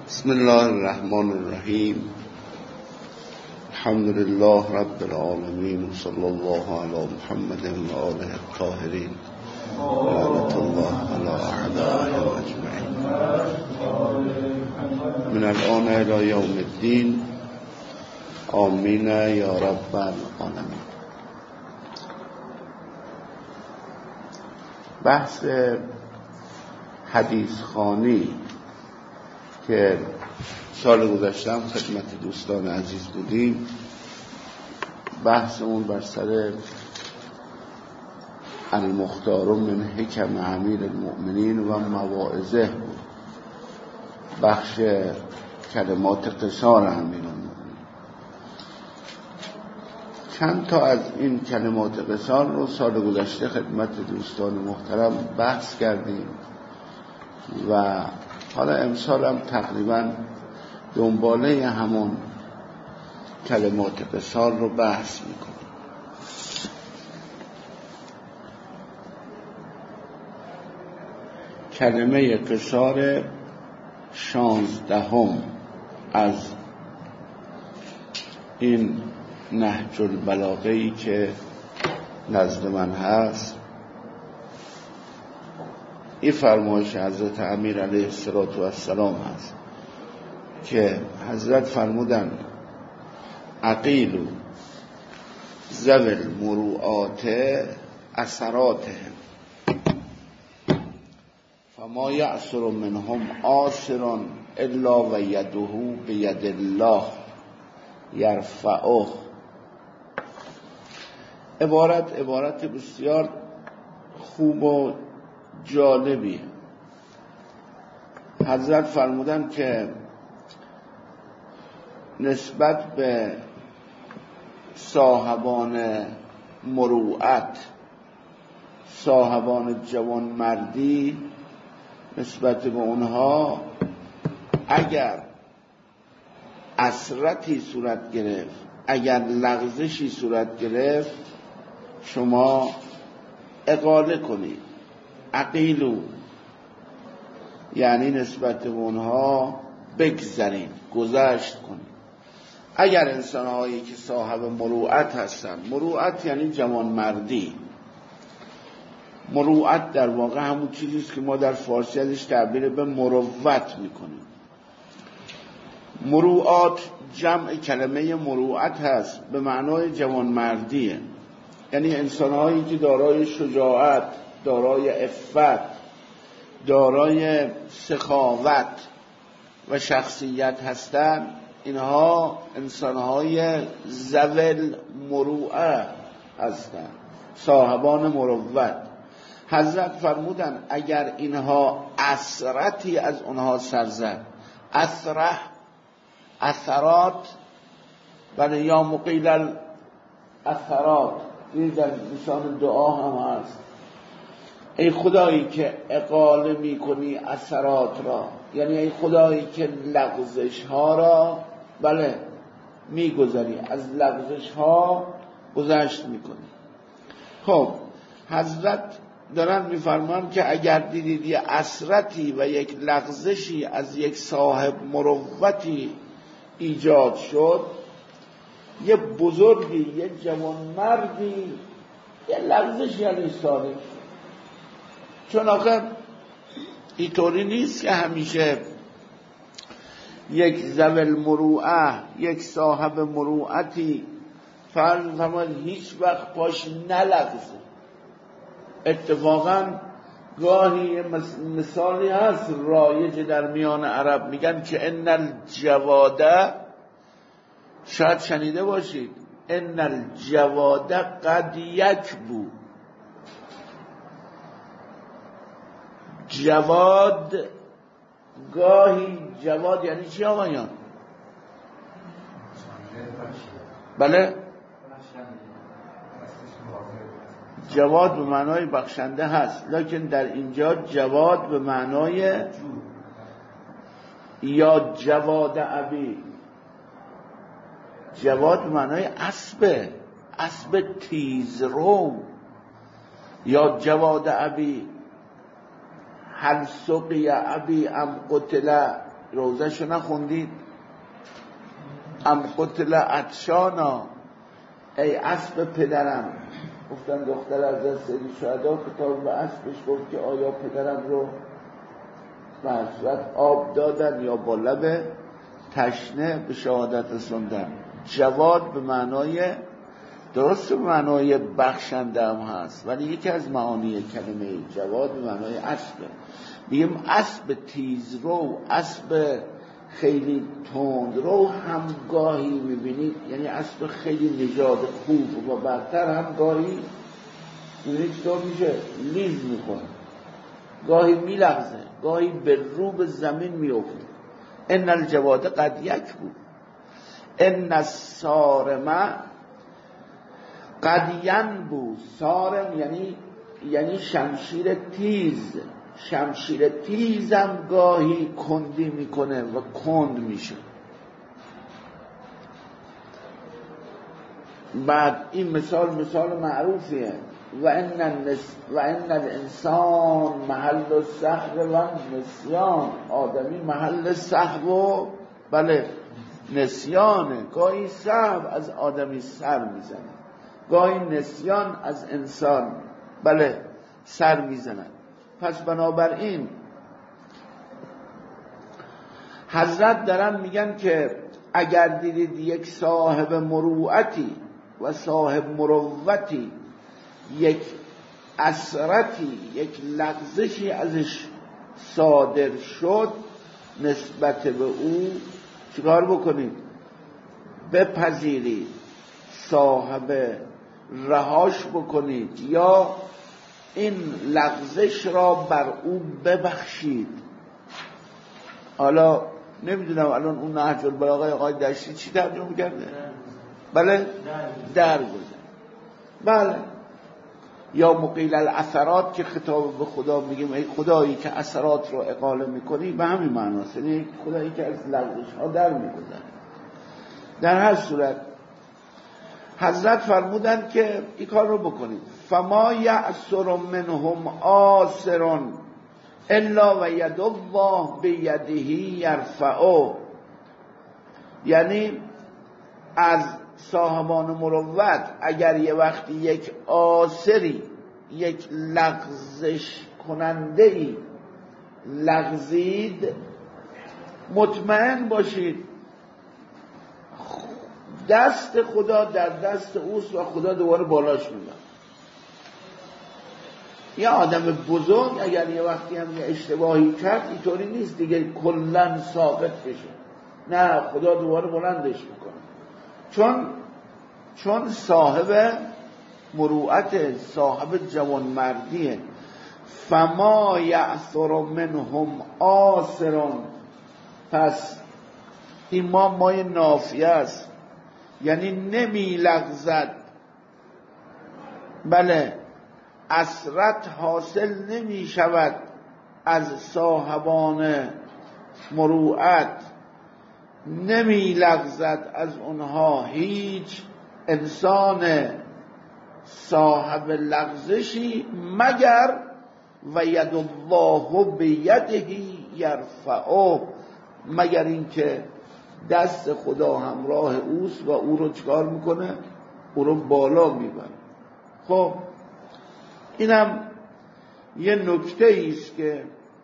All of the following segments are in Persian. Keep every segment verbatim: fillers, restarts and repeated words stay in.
بسم الله الرحمن الرحیم. الحمد لله رب العالمین و صلی الله علی محمد و آله الطاهرین لعنت الله علی اعدائهم اجمعین من الان الی یوم الدین آمین یا رب العالمین. بحث حدیث خوانی که سال گذشتم خدمت دوستان عزیز بودیم، بحث اون بر سر المختار من حکم امیر المؤمنین و مواعظه بود، بخش کلمات قصار امیر المؤمنین. چند تا از این کلمات قصار رو سال گذشته خدمت دوستان محترم بحث کردیم و حالا امسال هم تقریبا دنباله همون کلمات قصار رو بحث میکنیم. کلمه قصار شانزدهم از این نهج البلاغه‌ای که نزد من هست، این فرمایش حضرت امیر علیه السلام هست که حضرت فرمودن عقیل ذوی المروءات اثراتهم فما یعثر منهم آثر الا و یده بید الله یرفعه. عبارت عبارت بسیار خوب و جالبی. حضرت فرمودن که نسبت به صاحبان مروءت، صاحبان جوانمردی، نسبت به اونها اگر اثرتی صورت گرفت، اگر لغزشی صورت گرفت، شما اقاله کنید. عقیلو یعنی نسبت به اونها بگذرید، گذشت کنید. اگر انسانهایی که صاحب مروءت هستن، مروءت یعنی جوانمردی، مروءت در واقع همون چیزیست که ما در فارسی ازش تعبیر به مروت میکنیم. مروءات جمع کلمه مروءت هست، به معنای جوانمردیه، یعنی انسانهایی که دارای شجاعت، دارای عفت، دارای سخاوت و شخصیت هستند. اینها انسانهای ذوی المروءه هستند، صاحبان مروت. حضرت فرمودن اگر اینها اثرتی از اونها سر زد، اثره اثرات بله، یا مقیل الاثرات، این در نشان دعا هم هست. ای خدایی که اقاله می کنی اثرات را، یعنی ای خدایی که لغزش ها را بله می گذاری، از لغزش ها گذشت می کنی. خب حضرت دارن می فرمان که اگر دیدید یه اثرتی و یک لغزشی از یک صاحب مروتی ایجاد شد، یه بزرگی، یه جوانمردی یه لغزشی ازش صادر شد. چون آخه اینطوری نیست که همیشه یک ذوی المروءه، یک صاحب مروءتی فرض فرمایید هیچ وقت پاش نلغزه. اتفاقا گاهی مثالی هست رایج در میان عرب، میگن که ان الجواده، شاید شنیده باشید، ان الجواده قد یکبو. جواد گاهی، جواد یعنی چی آقایان؟ بله، جواد به معنای بخشنده هست، لکن در اینجا جواد به معنای یا جواد ابی، جواد به معنای اسب، اسب تیزرو، یا جواد ابی هل سقی ابی ام قتل، روزهشو نخوندید؟ ام قتل عطشانا، ای اسب پدرم. گفتن دختر از از سری شهدا کتاب به اسبش گفت که آیا پدرم رو به صورت آب دادن یا با لب تشنه به شهادت رسوندن. جواد به معنای درست به معنای بخشنده هم هست، ولی یکی از معانی کلمه جواد به معنای اسبه. بگیم اسب تیز رو، اسب خیلی تند رو هم گاهی میبینید، یعنی اسب خیلی نژاد خوب و برتر هم گاهی میبینید چطور میشه لیز میکنه، گاهی میلغزه، گاهی به رو به زمین میافته. ان الجواد قد یک بود، ان الصارم قد ینبو. صارم یعنی یعنی شمشیر تیز. شمشیر تیزم گاهی کندی میکنه و کند میشه. بعد این مثال مثال معروفیه. و ان النس و ان الانسان محل السهو و نسیان. آدمی محل سهو و بله نسیانه. گاهی سهو از آدمی سر میزنه، گاهی نسیان از انسان بله سر میزنه. پس بنابراین حضرت دارن میگن که اگر دیدید یک صاحب مروءتی و صاحب مروتی یک اثرتی، یک لغزشی ازش صادر شد نسبت به او، چیکار بکنید؟ بپذیرید، صاحب رهاش بکنید یا این لغزش را بر او ببخشید. حالا نمیدونم الان اون نهج البلاغه آقای دشتی چی ترجمه می‌کرده؟ بله درگذر. بله یا مقیل الاثرات که خطاب به خدا میگیم ای خدایی که اثرات رو اقاله میکنی، به همین معناست، یعنی خدایی که از لغزش ها در میگذره. در هر صورت حضرت فرمودند که این کار رو بکنید. فما یعصر منهم آسر الا و ید الله بیده یرفعه. یعنی از صاحبان مروت اگر یه وقتی یک آسری، یک لغزش کننده‌ای لغزید، مطمئن باشید دست خدا در دست اوست و خدا دوباره بالاش میاد. یه آدم بزرگ اگر یه وقتی هم یه اشتباهی کرد اینطوری نیست دیگه کلن ساقط بشه، نه خدا دوباره بلندش میکنه، چون چون صاحب مروءت، صاحب جوانمردیه. فما یعثر منهم آسرون. پس این ما مای نافیه است، یعنی نمی لغزد، بله اثرت حاصل نمی شود از صاحبان مروءت، نمی لغزد از اونها هیچ انسان صاحب لغزشی مگر و ید الله بیده یرفعه، مگر اینکه دست خدا همراه اوست و او رو چکار میکنه؟ او رو بالا میبره. خب اینم یه نکته ایست که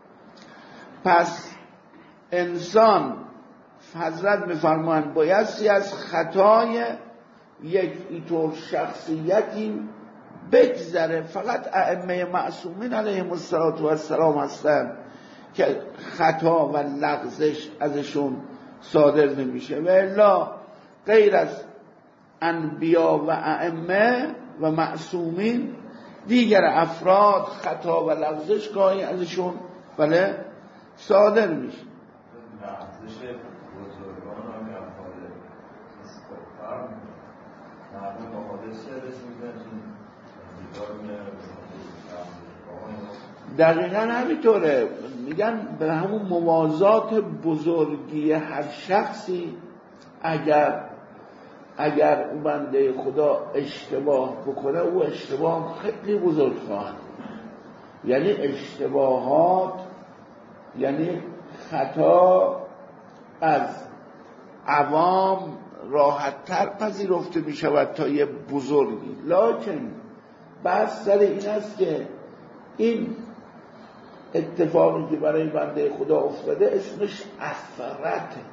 پس انسان حضرت میفرمایند بایستی از خطای یک اینطور شخصیتی بگذره. فقط ائمه معصومین علیهم السلام هستند که خطا و لغزش ازشون صادر نمیشه، و الا غیر از انبیا و ائمه و معصومین دیگر افراد خطا و لغزش گاهی ازشون بله صادر میشه. لغزش بزرگان هم یا خواهده استفار مردم با خواهده سرش میکنن دقیقا همینطوره. میگن به همون موازات بزرگی هر شخصی اگر اگر اون بنده خدا اشتباه بکنه او اشتباه خیلی بزرگ خواهد، یعنی اشتباهات یعنی خطا از عوام راحت تر پذیرفته می شود تا یه بزرگی. لکن بحث سر این است که این اتفاقی که برای بنده خدا افتاده اسمش اثرته.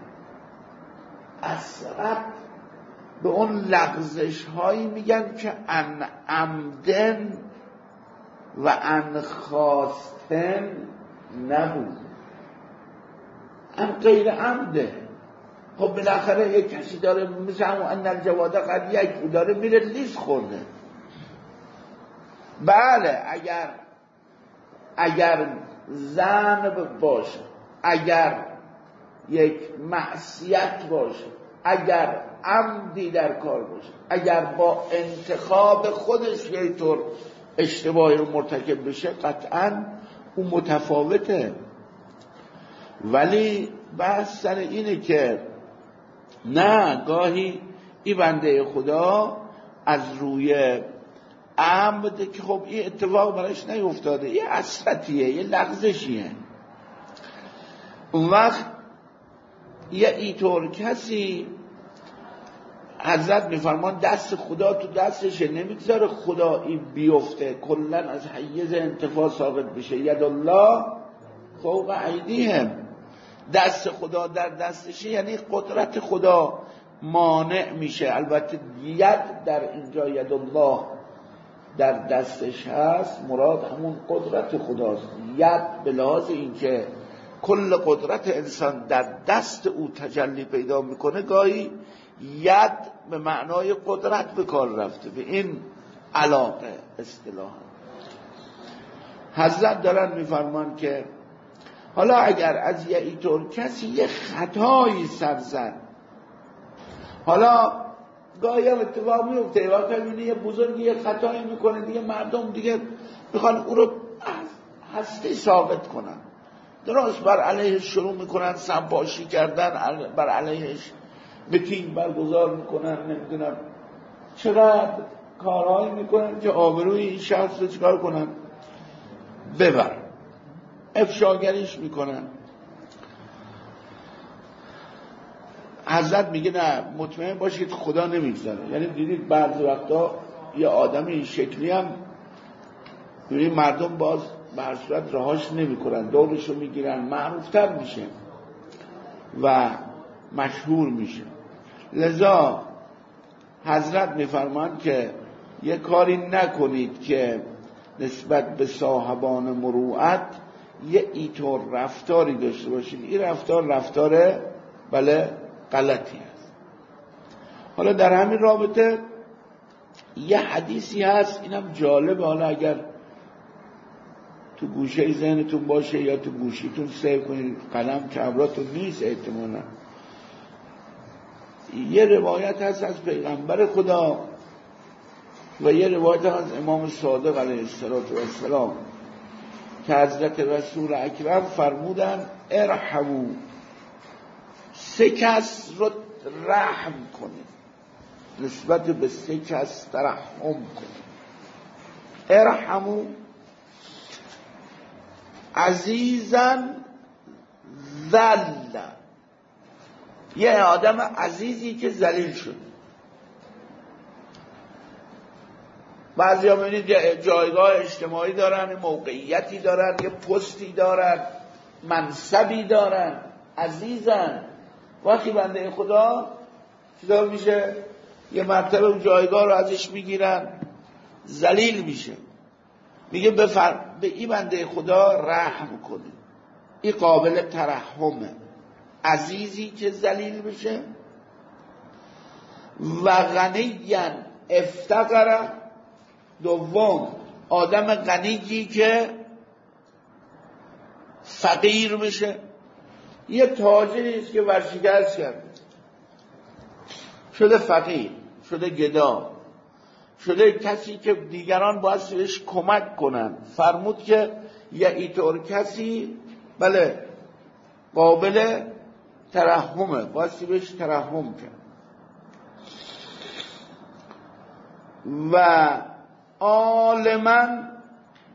اثرت به اون لغزش هایی میگن که ان عمدن و ان خواستن نبود، ان غیر عمده. خب بالاخره یک کسی داره مثل همون ان الجواده قد یک داره میره لیز خورده. بله اگر اگر ذنب باشه، اگر یک معصیت باشه، اگر عمدی در کار باشه، اگر با انتخاب خودش یه طور اشتباهی رو مرتکب بشه، قطعاً اون متفاوته. ولی بحث سر اینه که نه، گاهی این بنده خدا از روی عمد که خب این اتفاق براش نیفتاده، یه حسرتیه، یه لغزشیه، اون وقت یه اینطور کسی حضرت میفرمان دست خدا تو دستشه، نمیگذاره خدا این بیفته، کلن از حیز انتفاع ثابت بشه. ید الله فوق ایدیهم، دست خدا در دستشه یعنی قدرت خدا مانع میشه. البته ید در اینجا ید الله در دستش هست، مراد همون قدرت خداست. ید به لحاظ اینکه کل قدرت انسان در دست او تجلی پیدا میکنه، گاهی ید به معنای قدرت به کار رفته، به این علاقه اصطلاحا. حضرت دارن میفرمان که حالا اگر از یه اینطور کسی یه خطایی سر زد، حالا گاهی هم اتفاق میفته وقتی میبینی یه بزرگی یه خطایی میکنه، دیگه مردم دیگه میخوان او رو هستی ثابت کنن، درست بر علیهش شروع میکنن سنباشی کردن، بر علیهش میتینگ برگزار میکنن، نمیدونم چقدر کارهایی میکنن که آبروی این شخص رو چیکار کنن، ببر، افشاگریش میکنن. حضرت میگه نه، مطمئن باشید خدا نمیگذاره. یعنی دیدید بعضی وقتا یه آدم این شکلی هم ببینید مردم باز به هر صورت رهاش نمیکنن، دورشو میگیرن، معروفتر میشه و مشهور میشه. لذا حضرت میفرمان که یه کاری نکنید که نسبت به صاحبان مروءت یه اینطور رفتاری داشته باشید. این رفتار رفتار بله غلطی است. حالا در همین رابطه یه حدیثی هست، اینم جالبه، حالا اگر تو گوشه ذهنتون باشه یا تو گوشیتون سیو کنید، قلم کبراتون نیست احتمالاً. یه روایت هست از پیغمبر خدا و یه روایت از امام صادق علیه السلام که حضرت رسول اکرم فرمودن ارحموا، سه کس رو رحم کنید، نسبت به سه کس ترحم کنید. ارحموا عزیزن ذل، یه آدم عزیزی که ذلیل شد. بعضی ها ببینید جایگاه اجتماعی دارن، موقعیتی دارن، یه پستی دارن، منصبی دارن، عزیزن. وقتی بنده خدا چطور میشه؟ یه مرتبه اون جایگاه رو ازش میگیرن، ذلیل میشه. میگه بفر... به این بنده خدا رحم کنید، این قابل ترحمه. عزیزی که ذلیل بشه و غنیاً افتقر، دوم آدم غنیی که فقیر بشه. یه تاجری است که ورشکست کرده، شده فقیر، شده گدا، شده کسی که دیگران باید بهش کمک کنن. فرمود که یه اینطور کسی بله قابل ترحمه، باید بهش ترحم کرد. و عالما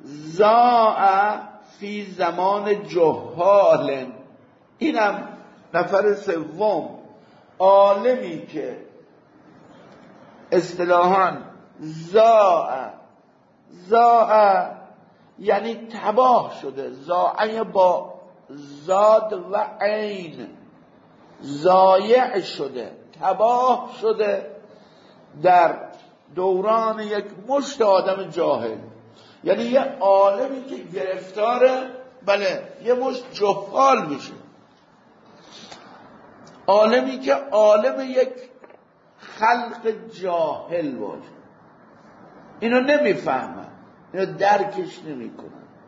زاء فی زمان جهال، اینم نفر سوم عالمی که اصطلاحاً زاء زاء یعنی تباه شده، زاء با زاد و عین، ضایع شده، تباه شده در دوران یک مشت آدم جاهل. یعنی یه عالمی که گرفتاره، بله، یه مشت جهال میشه، عالمی که عالم یک خلق جاهل باشه، اینو نمیفهمن، اینو درکش نمیکنن.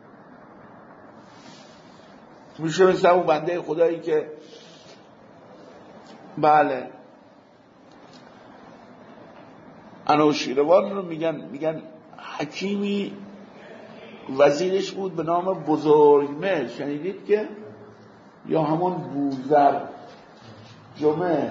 میشه مثل اون بنده خدایی که بله انوشیروان رو میگن میگن حکیمی وزیرش بود به نام بزرگمهر، شنیدید که؟ یا همون بوزر جمعه،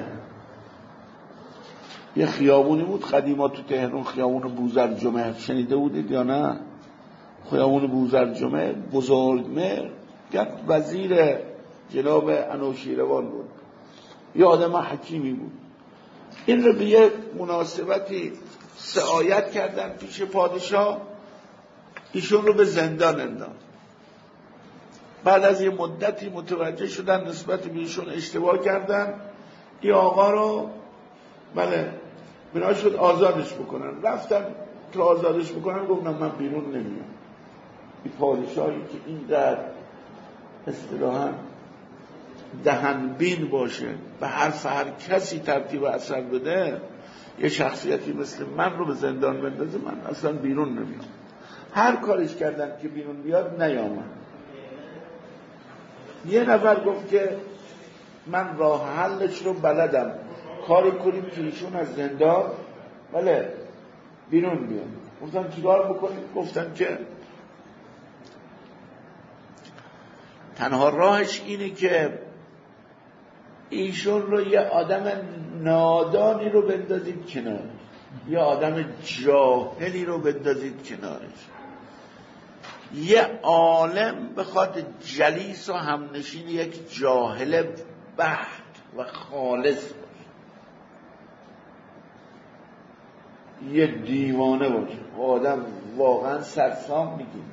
یه خیابونی بود قدیما تو تهران، خیابون بوزر جمعه، شنیده بودید یا نه؟ خیابون بوزر جمعه، بزرگمهر وزیر جناب انوشیروان بود، یه آدم حکیمی بود. این رو به یه مناسبتی سعایت کردن پیش پادشاه، ایشون رو به زندان انداخت. بعد از یه مدتی متوجه شدن نسبت به ایشون اشتباه کردن، این آقا رو بله بنا شد آزادش بکنن. رفتن تا آزادش بکنن، گفتن من بیرون نمیام. این پادشاهی که اینقدر اصطلاحاً دهنبین باشه، به حرف هر کسی ترتیب اثر بده، یه شخصیتی مثل من رو به زندان بندازه، من اصلا بیرون نمیام. هر کارش کردن که بیرون بیاد نیامد. یه نفر گفت که من راه حلش رو بلدم، کاری کنیم که ایشون از زندان بله بیرون بیاد. گفتن چیکار بکنیم؟ گفتن که تنها راهش اینه که ایشون رو یه آدم نادانی رو بندازید کنارش، یه آدم جاهلی رو بندازید کنارش. یه عالم بخواد جلیس و همنشین یک جاهل بحت و خالص باشه، یه دیوانه باشه، آدم واقعا سرسام میگیم.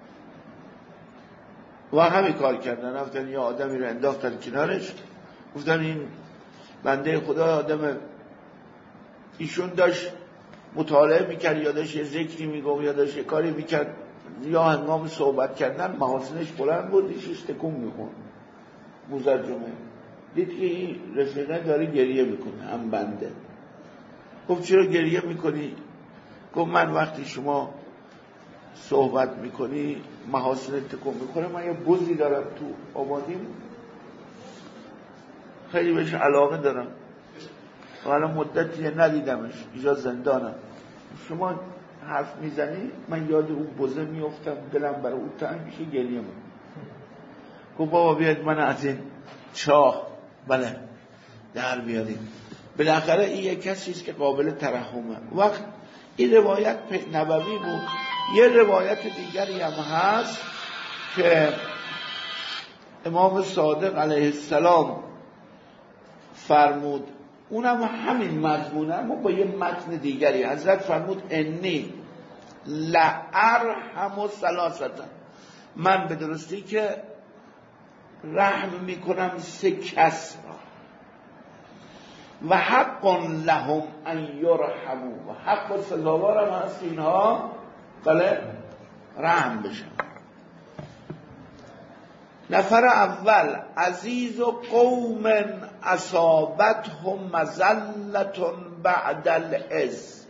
و همین کار کردن، رفتن یه آدمی رو انداختن کنارش، گفتن این بنده خدا آدم، ایشون داشت مطالعه میکرد یا داشت یه ذکری میگم یا داشت یه کاری میکرد، یا هنگام صحبت کردن محاسنش بلند بود، ایشش تکون میخون. بوزر جمعه دید که این رفیقه داره گریه میکنه، هم بنده. گفت چرا گریه میکنی؟ گفت من وقتی شما صحبت میکنی محاسن تکون میکنه، من یه بزی دارم تو آبادیم، خیلی بهش علاقه دارم، حالا مدتی ندیدمش، اینجا زندانم. شما حرف میزنی من یاد اون بزه میافتم، دلم برای اون تنگ میشه، گریه میکنم. گفت بابا بیاید من از این چاه بله در بیاریم. بالاخره این یک کسیست که قابل ترحمه. وقت این روایت نبوی بود. یه روایت دیگری هم هست که امام صادق علیه السلام فرمود، اونم همین مضمونه اما با یه متن دیگری. حضرت فرمود انی لارحم ثلاثه، من به درستی که رحم میکنم سه کس را، و حق لهم ان یرحموا، و حق سزاوار هم هست اینها بله رحم بشن. نفر اول عزیز و قوم اصابتهم مذلة بعد العز.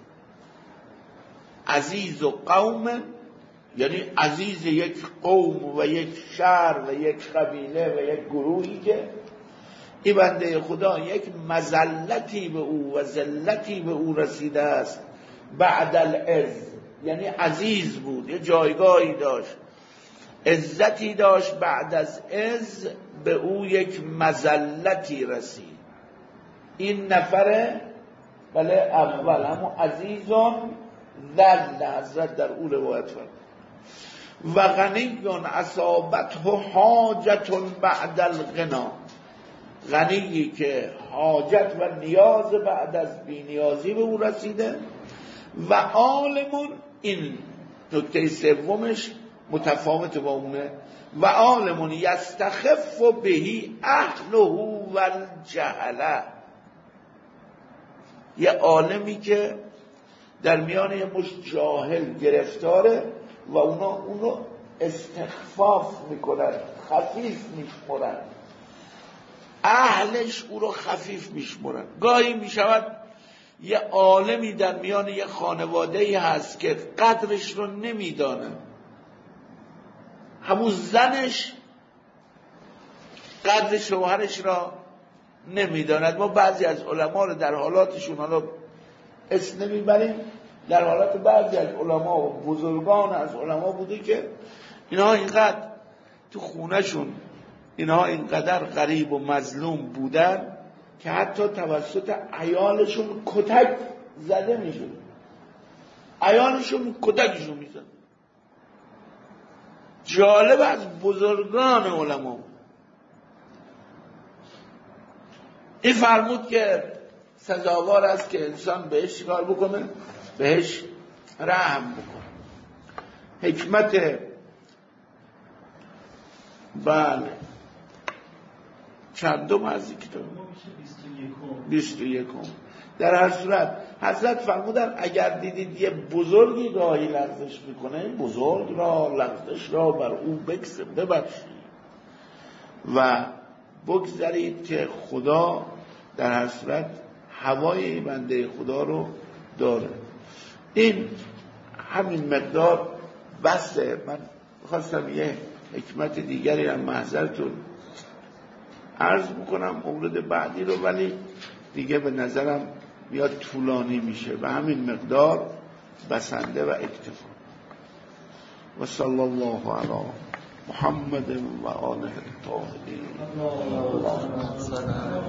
عزیز و قوم یعنی عزیز یک قوم و یک شهر و یک قبیله و یک گروهی که این بنده خدا یک مذلتی به او و ذلتی به او رسیده است. بعد العز یعنی عزیز بود، یه جایگاهی داشت، عزتی داشت، بعد از عز به او یک مذلتی رسید. این نفره بله اول همون عزیزان ذل، حضرت در اون روایت فرمود. و غنیون اصابته حاجت بعد الغنا، غنیی که حاجت و نیاز بعد از بینیازی به او رسیده، و عالمون، این نکته سومش متفاوت با اونه، و عالمون یستخف بهی اهله و الجهله، یه عالمی که در میان یه مش جاهل گرفتاره و اونا اونو استخفاف میکنن، خفیف میشمرن، اهلش او رو خفیف میشمرن. گاهی میشود یه عالمی در میان یه خانواده‌ای هست که قدرش رو نمیدانه، همون زنش قدر شوهرش را نمیداند. ما بعضی از علما رو در حالاتشون، حالا اسم نمیبریم، در حالات بعضی از علما و بزرگان از علما بوده که اینها اینقدر تو خونهشون، اینها اینقدر غریب و مظلوم بودن که حتی توسط عیالشون کتک زده میشد، عیالشون کتکشون میزد. جالب، از بزرگان علما. این فرمود که سزاوار است که انسان بهش چیکار بکنه؟ بهش رحم بکنه. حکمت بله چندم از این کتاب؟ بیست و یکم. در هر صورت حضرت فرمودن اگر دیدید یه بزرگی گاهی لغزش میکنه، بزرگ را لغزش را بر او بکس ببخشید و بگذارید که خدا در هر صورت هوای بنده خدا رو داره. این همین مقدار بسته. من خواستم یه حکمت دیگری هم محضرتون عرض بکنم مورد بعدی رو، ولی دیگه به نظرم میاد طولانی میشه، به همین مقدار بسنده و اکتفا. و صلی الله علی محمد و آله الطاهرین.